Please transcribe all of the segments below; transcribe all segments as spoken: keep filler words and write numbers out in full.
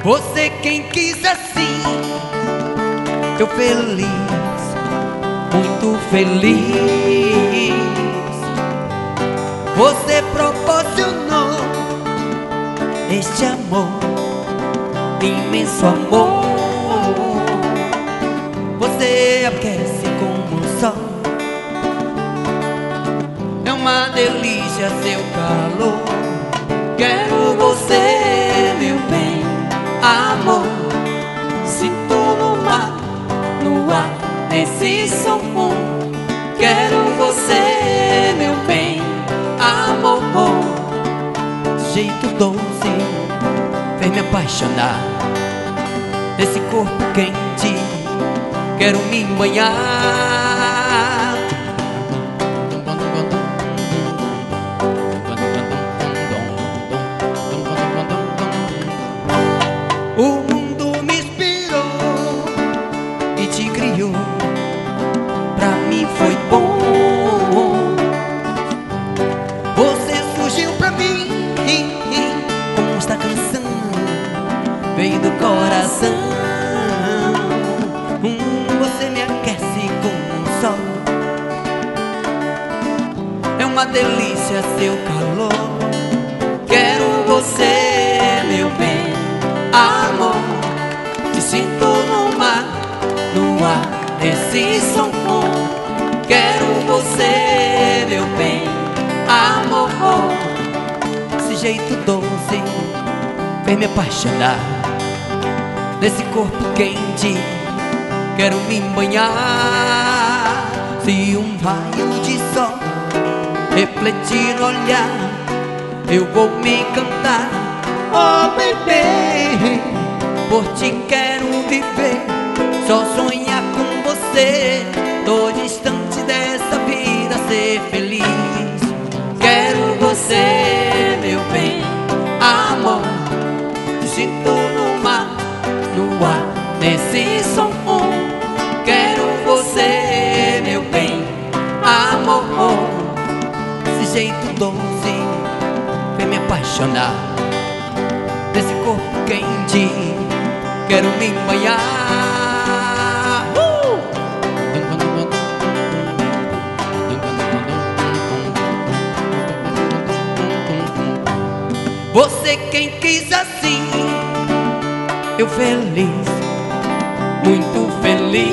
Você quem quis assim, eu feliz, muito feliz. Você proporcionou este amor, imenso amor. Você aquece como o sol, é uma delícia seu calor. Quero você, meu bem, amor. Sinto no mar, no ar, nesse som. Quero você, meu bem, amor. Jeito doce fez me apaixonar, nesse corpo quente quero me banhar. O mundo me inspirou e te criou, pra mim foi bom. Você surgiu pra mim como esta canção, veio do coração. Hum, você me aquece como um sol, é uma delícia seu calor. Quero você, meu bem, amor. Te sinto no mar, no ar, nesse som. Quero você, meu bem, amor. Esse jeito doce fez me apaixonar, nesse corpo quente quero me banhar. Se um raio de sol refletir no olhar, eu vou me encantar. Oh, bebê, por ti quero viver, só sonhar com você, todo instante dessa vida ser feliz. Quero você, meu bem, amor. Te sinto no mar, no ar, nesse som. Quero você, meu bem, amor. Esse jeito doce vem me apaixonar, nesse corpo quente quero me banhar. uh! Você quem quis assim, eu feliz, muito feliz.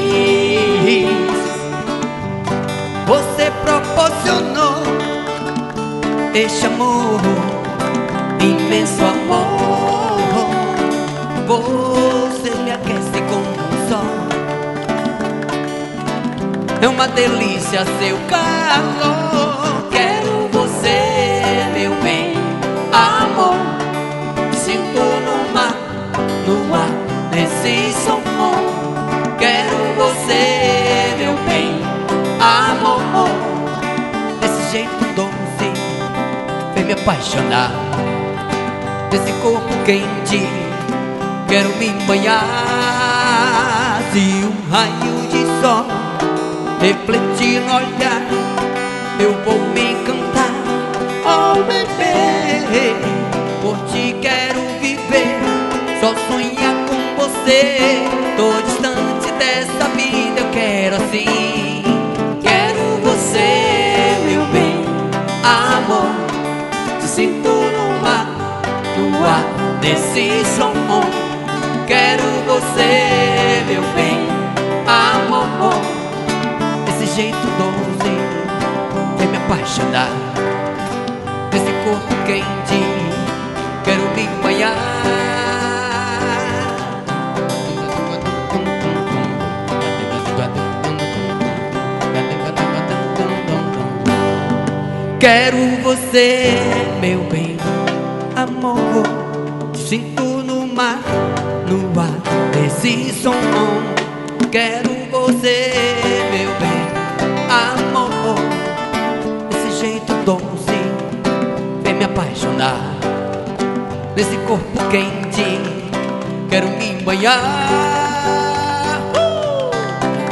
Você proporcionou este amor, imenso amor. Você me aquece como um sol, é uma delícia seu calor. Quero você, meu bem, amor. Me sinto no mar, no ar, nesse som. Quero você, meu bem, amor. Desse jeito doce vem me apaixonar, desse corpo quente quero me banhar. Se um raio de sol refletir no olhar, eu vou me encantar. Oh, bebê, por ti quero viver, só sonhar com você, todo instante dessa vida eu quero assim. Quero você, meu bem, amor. Te sinto no mar, no ar, nesse som. Quero você, meu bem, amor. Esse jeito doce vem me apaixonar, nesse corpo quente quero me banhar. Quero você, meu bem, amor. Te sinto no mar, no ar, nesse som. Quero você, meu bem, amor. Esse jeito doce vem me apaixonar, nesse corpo quente quero me banhar.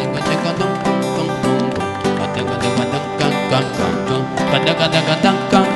uh!